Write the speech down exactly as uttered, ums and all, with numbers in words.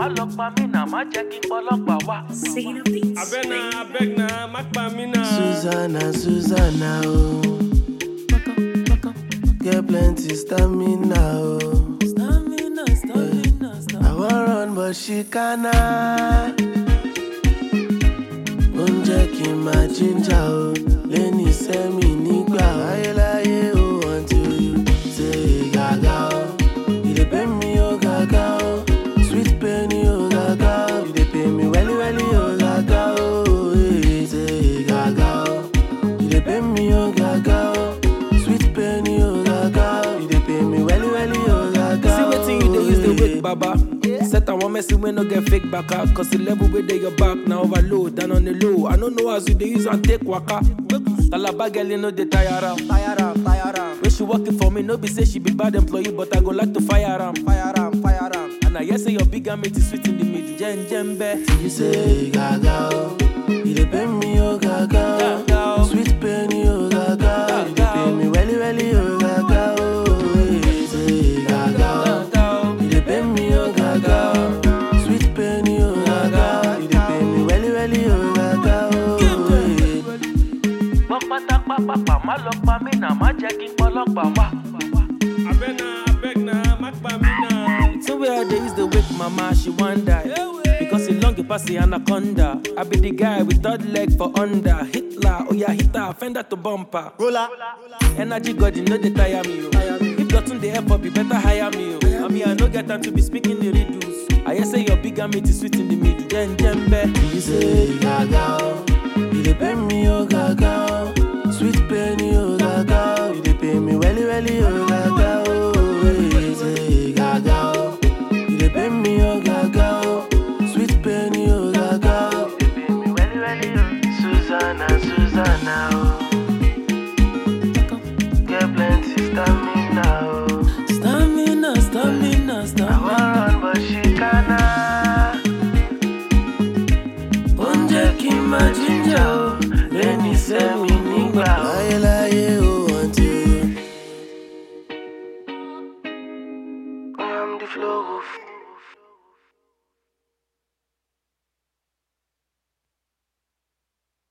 má lọ pa mí náà, má jẹ́ kí pọlọ́pàá wá. Abena, abegna, makpamina. Susanna, Susanna, oh. Get plenty stamina, oh. Stamina, stamina, stamina. I want run, but she cannot. Oúnjẹ kí n máa ginger, oh. Lẹ́ni sẹ́mi nígbà, láyé láyé, oh. Until you say gaga, oh. You dey pay me, oh, gaga, oh. Sweet penny, oh, gaga, oh. You dey pay me, welly, welly, oh, gaga, oh. Hey, say gaga, oh. You dey pay me, oh, gaga, oh. Sweet penny, oh, gaga, oh. You dey pay me, welly, welly, oh, gaga, oh. See wetin you dey use the wake, baba. Set and one messy when no get fake back up. Cause the level where they your back now overload and on the low. I don't know as you they use and take waka. Talaba girl you know they tire am. Tire am, tire am. When she working for me, no be say she be bad employee, but I go like to fire am. Fire am, fire am. And I hear say your big mate is sweet in the middle. Jen Jembe. You say gaga, oh. You dey pay me, oh, gaga, oh. Sweet penny, oh, gaga, oh. You dey pay me, welly, welly, oh, gaga, oh. Hey, say gaga, oh. You dey pay me, oh, gaga, oh. Sweet penny, oh, gaga, oh. You dey pay me, welly, welly, oh, gaga, oh. Hey. Bọ́ pátápápá má lọ pa mí náà, má jẹ́ kí pọlọ́pàá wá. Abena, abegna, makpamina. So where they use the wake mama, she want die. Because it long pass the anaconda. I be the guy with third leg for under. Hitler, oh yeah, Hitler, fender to bumper. Rolla. Energy God, you know they tire me, yo. If gotten the help up, you better hire me, yo. I mean, I no get time to be speaking the riddles. I hear say your bigger mate is sweet in the middle. Jen Jembe. You say gaga, oh. You dey pay me, oh, gaga, oh. Sweet penny, oh, gaga, oh. You dey pay me, welly, welly, oh, gaga, oh. Hey, say gaga, oh. You dey pay me, oh, gaga, oh. Sweet penny, oh, gaga, oh. You dey pay me, welly, welly, oh. Susanna, Susanna, oh. Get plenty stamina, oh. Stamina, stamina, I stamina. want run, but she cannot. Oúnjẹ kí n máa ginger, oh. Lẹ́ni sẹ́mi nígbà, láyé láyé, oh. Until you. I'm the flow.